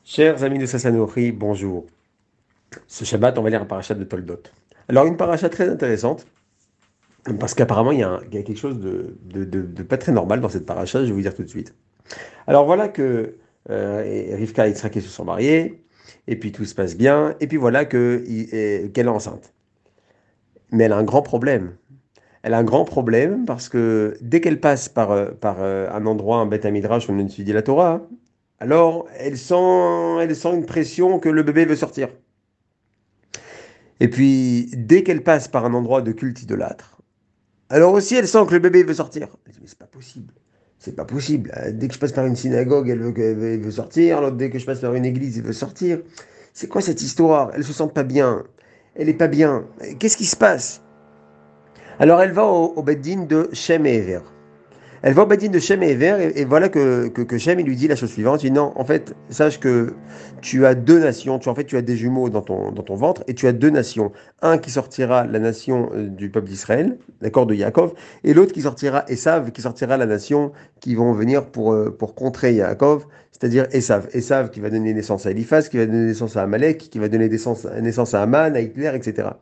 Chers amis de Sassanori, bonjour. Ce Shabbat, on va lire un parachat de Toldot. Alors, une paracha très intéressante, parce qu'apparemment, il y a quelque chose de pas très normal dans cette paracha, je vais vous dire tout de suite. Alors, voilà que Rivka et Yitzhak se sont mariés, et puis tout se passe bien, et puis voilà qu'elle est enceinte. Mais elle a un grand problème. Elle a un grand problème parce que dès qu'elle passe par un endroit, un Beth Midrash où on étudie la Torah, alors elle sent une pression que le bébé veut sortir. Et puis, dès qu'elle passe par un endroit de culte idolâtre, alors aussi elle sent que le bébé veut sortir. Elle dit, mais c'est pas possible. C'est pas possible. Dès que je passe par une synagogue, elle veut sortir. Alors dès que je passe par une église, elle veut sortir. C'est quoi cette histoire? Elle se sent pas bien. Elle est pas bien. Qu'est-ce qui se passe? Alors elle va au Beddin de Shem et Ever. Elle va au Badin de Shem et Ever, et voilà que Shem il lui dit la chose suivante. Il dit non, en fait, sache que tu as deux nations, tu as des jumeaux dans ton ventre, et tu as deux nations. Un qui sortira la nation du peuple d'Israël, d'accord, de Yaakov, et l'autre qui sortira Esav, qui sortira la nation qui vont venir pour contrer Yaakov, c'est-à-dire Esav. Esav qui va donner naissance à Eliphaz, qui va donner naissance à Amalek, qui va donner naissance à Aman, à Hitler, etc.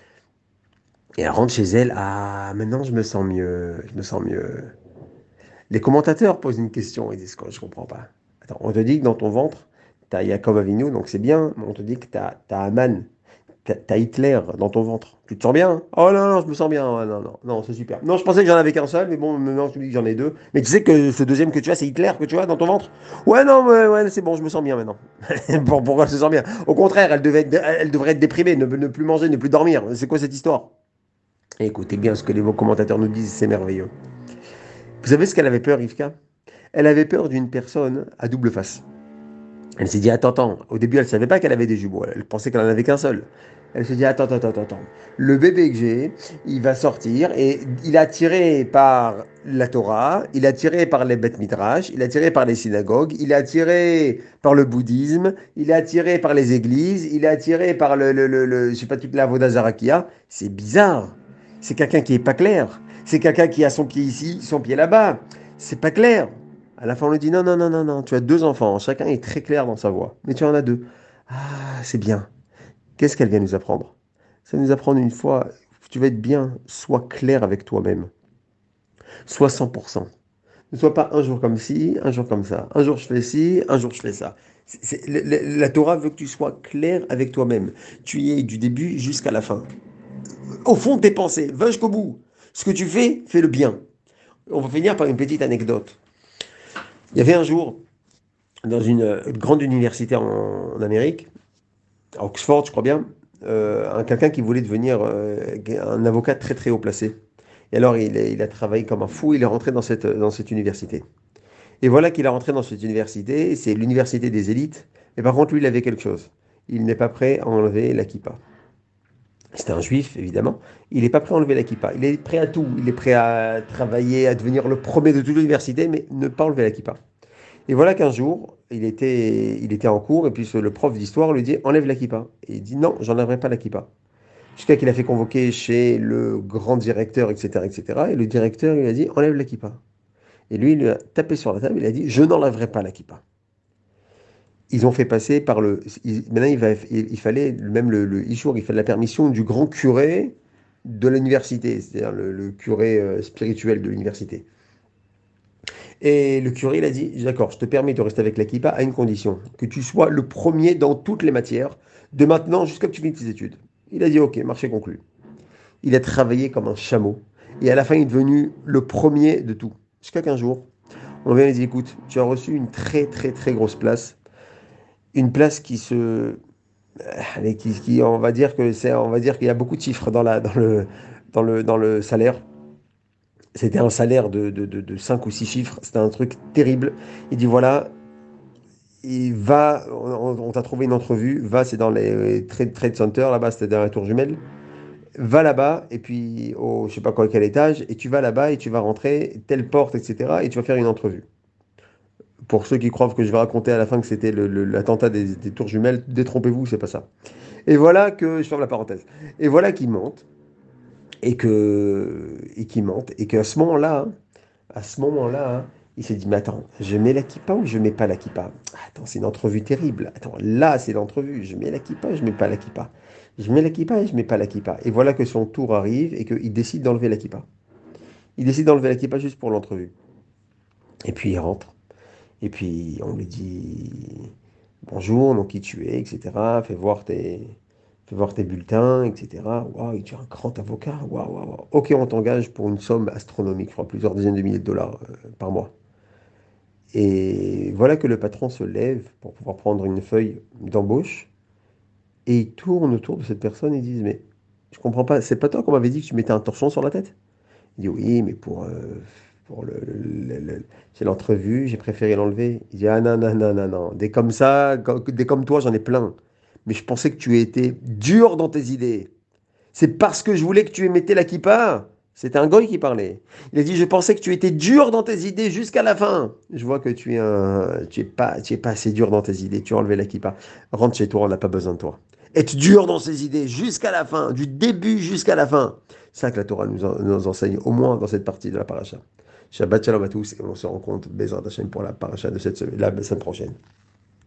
Et elle rentre chez elle, ah, maintenant je me sens mieux, je me sens mieux. Les commentateurs posent une question, ils disent que je comprends pas. Attends, on te dit que dans ton ventre, tu as Yaakov Avinu, donc c'est bien, mais on te dit que tu as Aman, tu as Hitler dans ton ventre. Tu te sens bien? Oh non, non, je me sens bien. Ouais, non, non, non, c'est super. Non, je pensais que j'en avais qu'un seul, mais bon, maintenant tu me dis que j'en ai deux. Mais tu sais que ce deuxième que tu as, c'est Hitler que tu as dans ton ventre? Ouais, non, ouais, ouais, c'est bon, je me sens bien maintenant. Pourquoi elle se sent bien? Au contraire, elle devrait être déprimée, ne plus manger, ne plus dormir. C'est quoi cette histoire? Écoutez bien ce que les commentateurs nous disent, c'est merveilleux. Vous savez ce qu'elle avait peur, Rivka? Elle avait peur d'une personne à double face. Elle s'est dit, attends, attends. Au début, elle ne savait pas qu'elle avait des jumeaux. Elle pensait qu'elle en avait qu'un seul. Elle s'est dit, attends, attends, attends, attends. Le bébé que j'ai, il va sortir et il est attiré par la Torah, il est attiré par les Beth Midrash, il est attiré par les synagogues, il est attiré par le bouddhisme, il est attiré par les églises, il est attiré par je sais pas, toute la Vodazara qu'il y a. C'est bizarre. C'est quelqu'un qui est pas clair. C'est quelqu'un qui a son pied ici, son pied là-bas. C'est pas clair. À la fin, on lui dit non, non, non, non, non, tu as deux enfants, chacun est très clair dans sa voix, mais tu en as deux. Ah, c'est bien. Qu'est-ce qu'elle vient nous apprendre? Ça nous apprend une fois, tu vas être bien, sois clair avec toi-même, sois 100%. Ne sois pas un jour comme ci, un jour comme ça. Un jour je fais ci, un jour je fais ça. La Torah veut que tu sois clair avec toi-même. Tu y es du début jusqu'à la fin. Au fond de tes pensées, va jusqu'au bout. Ce que tu fais, fais le bien. On va finir par une petite anecdote. Il y avait un jour, dans une grande université en Amérique, à Oxford, je crois bien, quelqu'un qui voulait devenir un avocat très très haut placé. Et alors il a travaillé comme un fou, il est rentré dans cette université. Et voilà qu'il est rentré dans cette université, c'est l'université des élites, et par contre lui il avait quelque chose. Il n'est pas prêt à enlever la kippa. C'était un juif, évidemment. Il n'est pas prêt à enlever la kippa. Il est prêt à tout. Il est prêt à travailler, à devenir le premier de toute l'université, mais ne pas enlever la kippa. Et voilà qu'un jour, il était en cours, et puis le prof d'histoire lui dit enlève la kippa. Et il dit non, j'enlèverai pas la kippa. Jusqu'à qu'il a fait convoquer chez le grand directeur, etc., etc. Et cetera. Et le directeur lui a dit enlève la kippa. Et lui, il lui a tapé sur la table, il a dit je n'enlèverai pas la kippa. Ils ont fait passer par le. Maintenant, il fallait même le Ishour, il fallait la permission du grand curé de l'université, c'est-à-dire le curé spirituel de l'université. Et le curé, il a dit, d'accord, je te permets de rester avec la kippa à une condition, que tu sois le premier dans toutes les matières, de maintenant jusqu'à ce que tu finisses tes études. Il a dit, ok, marché conclu. Il a travaillé comme un chameau, et à la fin, il est devenu le premier de tout. Jusqu'à qu'un jour, on vient et dit, écoute, tu as reçu une très très très grosse place, une place on va dire on va dire qu'il y a beaucoup de chiffres dans le salaire. C'était un salaire de 5 ou 6 chiffres. C'était un truc terrible. Il dit voilà, on t'a trouvé une entrevue, va, c'est dans les trade center, là-bas, c'était dans la tour jumelle. Va là-bas, et puis je sais pas quoi, quel étage, et tu vas là-bas, et tu vas rentrer, telle porte, etc., et tu vas faire une entrevue. Pour ceux qui croient que je vais raconter à la fin que c'était l'attentat des tours jumelles, détrompez-vous, c'est pas ça. Et voilà que, je ferme la parenthèse, et voilà qu'il monte, et qu'il monte, et qu'à ce moment-là, hein, Il s'est dit, mais attends, je mets la kippa ou je mets pas la kippa? Attends, c'est une entrevue terrible. Attends, là, c'est l'entrevue. Je mets la kippa ou je mets pas la kippa? Je mets la kippa et je mets pas la kippa. Et voilà que son tour arrive et qu'il décide d'enlever la kippa. Il décide d'enlever la kippa juste pour l'entrevue. Et puis il rentre. Et puis on lui dit bonjour, donc qui tu es, etc. Fais voir tes bulletins, etc. Waouh, tu es un grand avocat. Waouh, waouh, waouh. Ok, on t'engage pour une somme astronomique, je crois, plusieurs dizaines de milliers de dollars par mois. Et voilà que le patron se lève pour pouvoir prendre une feuille d'embauche et il tourne autour de cette personne et dit, mais je comprends pas, c'est pas toi qu'on m'avait dit que tu mettais un torchon sur la tête? Il dit oui, mais pour c'est l'entrevue, j'ai préféré l'enlever. Il dit ah non, non, non, non, non. Des comme ça, des comme toi, j'en ai plein. Mais je pensais que tu étais dur dans tes idées. C'est parce que je voulais que tu émettais la kippa. C'était un goy qui parlait. Il a dit je pensais que tu étais dur dans tes idées jusqu'à la fin. Je vois que tu es pas assez dur dans tes idées. Tu as enlevé la kippa. Rentre chez toi, on n'a pas besoin de toi. Être dur dans ses idées jusqu'à la fin, du début jusqu'à la fin. C'est ça que la Torah nous enseigne, au moins dans cette partie de la paracha. Shabbat shalom à tous et on se rencontre Bezrat Hashem pour la paracha de cette semaine, la semaine prochaine.